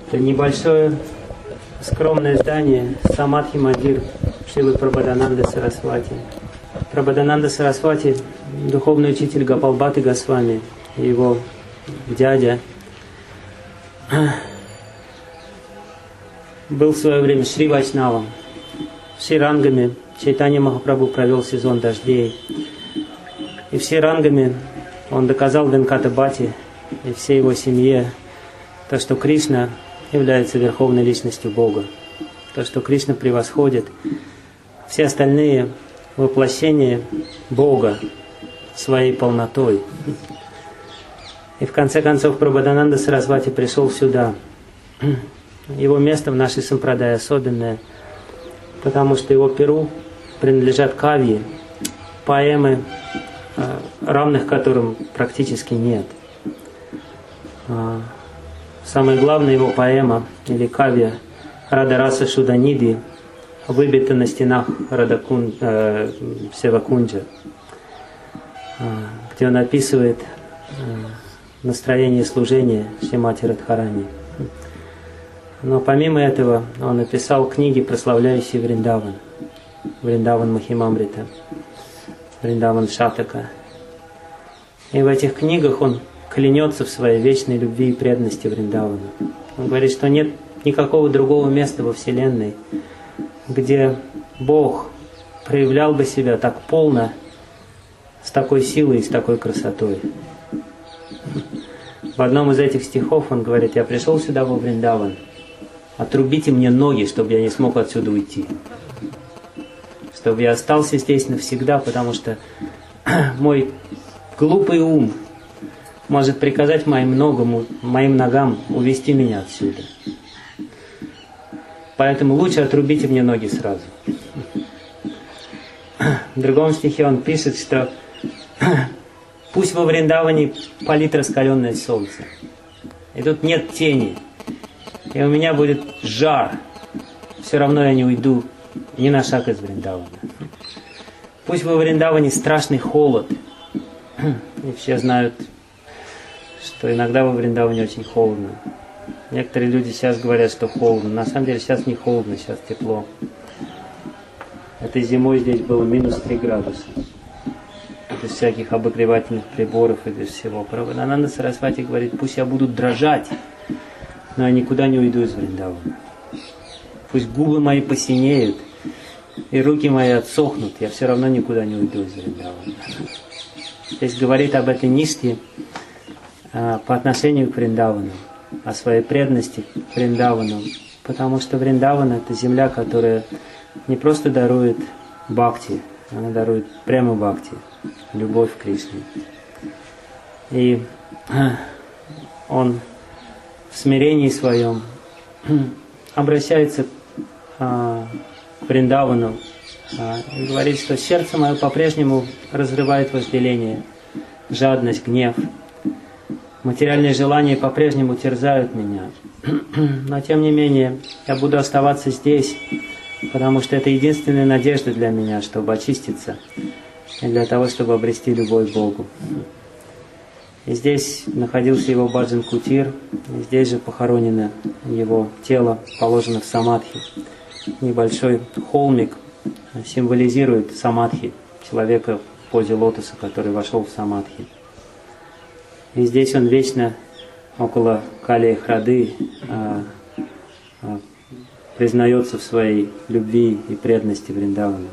Это небольшое скромное здание Самадхи Мандир Шрилы Прабодхананды Сарасвати. Прабодхананда Сарасвати, духовный учитель Гопалбхаты Госвами, его дядя, был в свое время Шри Вайшнавом. Шри Рангами Чайтанья Махапрабху провел сезон дождей. И все рангами он доказал Венката Бхати и всей его семье то, что Кришна является верховной личностью Бога. То, что Кришна превосходит все остальные воплощения Бога своей полнотой. И в конце концов Прабодхананда Сарасвати пришел сюда. Его место в нашей сампрадае особенное, потому что его перу принадлежат кавьи, поэмы, равных которым практически нет. Самая главная его поэма или кавья Радараса Шуданиди выбита на стенах Севакунджа, где он описывает настроение служения Шримати Радхарани. Но помимо этого он написал книги, прославляющие Вриндаван. Вриндаван Махимамрита, Вриндаван Шатака. И в этих книгах он клянется в своей вечной любви и преданности Вриндавану. Он говорит, что нет никакого другого места во Вселенной, где Бог проявлял бы себя так полно, с такой силой и с такой красотой. В одном из этих стихов он говорит: «Я пришел сюда во Вриндаван, отрубите мне ноги, чтобы я не смог отсюда уйти. Чтобы я остался здесь навсегда, потому что мой глупый ум может приказать моим ногам увести меня отсюда. Поэтому лучше отрубите мне ноги сразу». В другом стихе он пишет, что пусть во Вриндаване палит раскаленное солнце, и тут нет тени, и у меня будет жар, все равно я не уйду ни на шаг из Вриндавана. Пусть во Вриндаване страшный холод, и все знают, что иногда во Вриндаване очень холодно. Некоторые люди сейчас говорят, что холодно. На самом деле сейчас не холодно, сейчас тепло. Этой зимой здесь было минус 3 градуса. Без всяких обогревательных приборов и без всего. Прабодхананда Сарасвати говорит: пусть я буду дрожать, но я никуда не уйду из Вриндавана. Пусть губы мои посинеют и руки мои отсохнут, я все равно никуда не уйду из Вриндавана. Здесь говорит об этой ниште по отношению к Вриндавану, о своей преданности к Вриндавану, потому что Вриндаван — это земля, которая не просто дарует бхакти, она дарует прямо бхакти, любовь к Кришне. И он в смирении своем обращается к Вриндавану и говорит, что сердце мое по-прежнему разрывает вожделение, жадность, гнев. Материальные желания по-прежнему терзают меня. Но тем не менее, я буду оставаться здесь, потому что это единственная надежда для меня, чтобы очиститься и для того, чтобы обрести любовь к Богу. И здесь находился его Баджан Кутир, и здесь же похоронено его тело, положено в самадхи. Небольшой холмик символизирует самадхи, человека в позе лотоса, который вошел в самадхи. И здесь он вечно около Кали Храды признается в своей любви и преданности Вриндавану.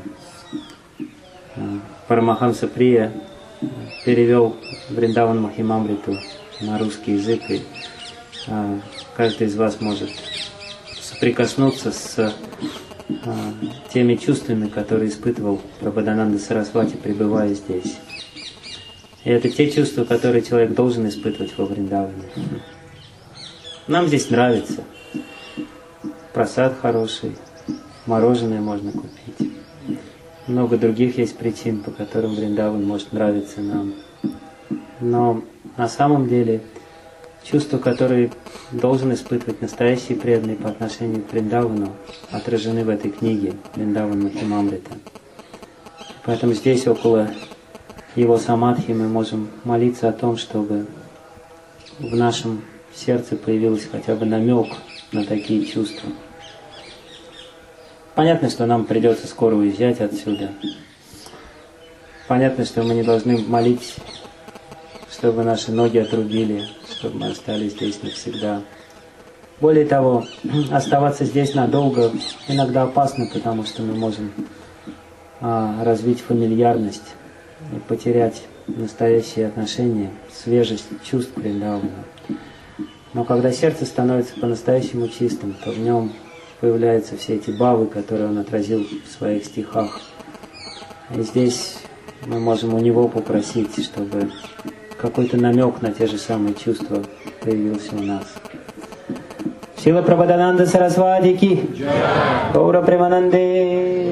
Парамахамса Прия перевел Вриндаван Махимамриту на русский язык, и каждый из вас может соприкоснуться с теми чувствами, которые испытывал Прабодхананда Сарасвати, пребывая здесь. И это те чувства, которые человек должен испытывать во Вриндаване. Нам здесь нравится. Прасад хороший, мороженое можно купить. Много других есть причин, по которым Вриндаван может нравиться нам. Но на самом деле чувства, которые должен испытывать настоящий преданный по отношению к Вриндавану, отражены в этой книге «Вриндаван Махимамрита». Поэтому здесь, около его самадхи, мы можем молиться о том, чтобы в нашем сердце появился хотя бы намек на такие чувства. Понятно, что нам придется скоро уезжать отсюда. Понятно, что мы не должны молить, чтобы наши ноги отрубили, чтобы мы остались здесь навсегда. Более того, оставаться здесь надолго иногда опасно, потому что мы можем развить фамильярность и потерять настоящие отношения, свежесть чувств к Вриндавану. Но когда сердце становится по-настоящему чистым, то в нем появляются все эти бхавы, которые он отразил в своих стихах. И здесь мы можем у него попросить, чтобы какой-то намек на те же самые чувства появился у нас. Шила Прабхадананда Сарасвати ки, Гаура Премананде.